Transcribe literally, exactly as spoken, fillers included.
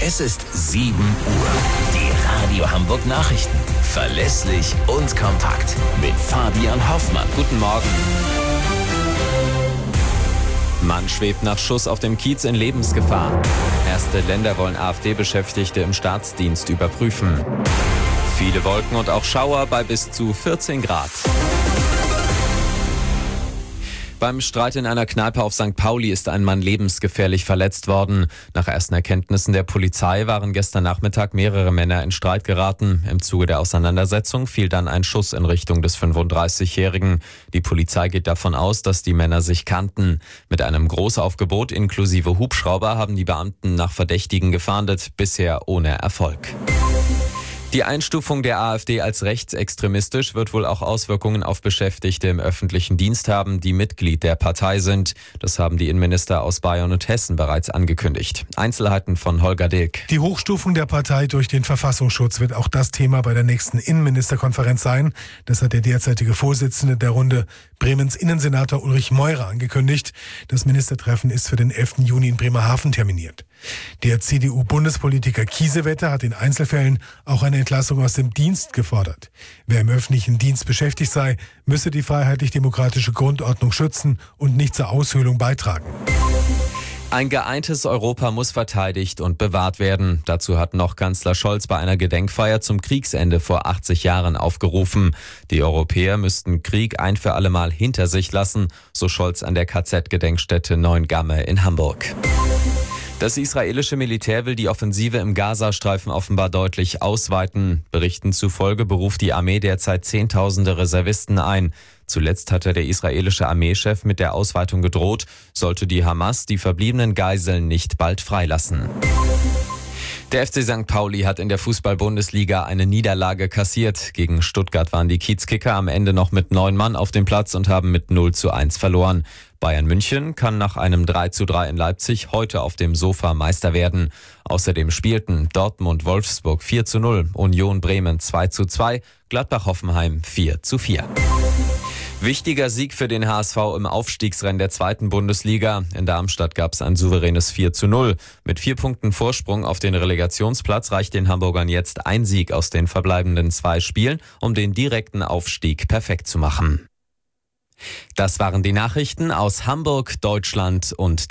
Es ist sieben Uhr. Die Radio Hamburg Nachrichten. Verlässlich und kompakt. Mit Fabian Hoffmann. Guten Morgen. Mann schwebt nach Schuss auf dem Kiez in Lebensgefahr. Erste Länder wollen AfD-Beschäftigte im Staatsdienst überprüfen. Viele Wolken und auch Schauer bei bis zu vierzehn Grad. Beim Streit in einer Kneipe auf Sankt Pauli ist ein Mann lebensgefährlich verletzt worden. Nach ersten Erkenntnissen der Polizei waren gestern Nachmittag mehrere Männer in Streit geraten. Im Zuge der Auseinandersetzung fiel dann ein Schuss in Richtung des fünfunddreißigjährigen. Die Polizei geht davon aus, dass die Männer sich kannten. Mit einem Großaufgebot inklusive Hubschrauber haben die Beamten nach Verdächtigen gefahndet, bisher ohne Erfolg. Die Einstufung der AfD als rechtsextremistisch wird wohl auch Auswirkungen auf Beschäftigte im öffentlichen Dienst haben, die Mitglied der Partei sind. Das haben die Innenminister aus Bayern und Hessen bereits angekündigt. Einzelheiten von Holger Dilk. Die Hochstufung der Partei durch den Verfassungsschutz wird auch das Thema bei der nächsten Innenministerkonferenz sein. Das hat der derzeitige Vorsitzende der Runde, Bremens Innensenator Ulrich Meurer, angekündigt. Das Ministertreffen ist für den elften Juni in Bremerhaven terminiert. Der C D U-Bundespolitiker Kiesewetter hat in Einzelfällen auch eine Entlassung aus dem Dienst gefordert. Wer im öffentlichen Dienst beschäftigt sei, müsse die freiheitlich-demokratische Grundordnung schützen und nicht zur Aushöhlung beitragen. Ein geeintes Europa muss verteidigt und bewahrt werden. Dazu hat noch Kanzler Scholz bei einer Gedenkfeier zum Kriegsende vor achtzig Jahren aufgerufen. Die Europäer müssten Krieg ein für alle Mal hinter sich lassen, so Scholz an der K Z-Gedenkstätte Neuengamme in Hamburg. Das israelische Militär will die Offensive im Gazastreifen offenbar deutlich ausweiten. Berichten zufolge beruft die Armee derzeit Zehntausende Reservisten ein. Zuletzt hatte der israelische Armeechef mit der Ausweitung gedroht, sollte die Hamas die verbliebenen Geiseln nicht bald freilassen. Der F C Sankt Pauli hat in der Fußball-Bundesliga eine Niederlage kassiert. Gegen Stuttgart waren die Kiezkicker am Ende noch mit neun Mann auf dem Platz und haben mit null zu eins verloren. Bayern München kann nach einem drei zu drei in Leipzig heute auf dem Sofa Meister werden. Außerdem spielten Dortmund Wolfsburg vier zu null, Union Bremen zwei zu zwei, Gladbach-Hoffenheim vier zu vier. Wichtiger Sieg für den H S V im Aufstiegsrennen der zweiten Bundesliga. In Darmstadt gab es ein souveränes vier zu null. Mit vier Punkten Vorsprung auf den Relegationsplatz reicht den Hamburgern jetzt ein Sieg aus den verbleibenden zwei Spielen, um den direkten Aufstieg perfekt zu machen. Das waren die Nachrichten aus Hamburg, Deutschland und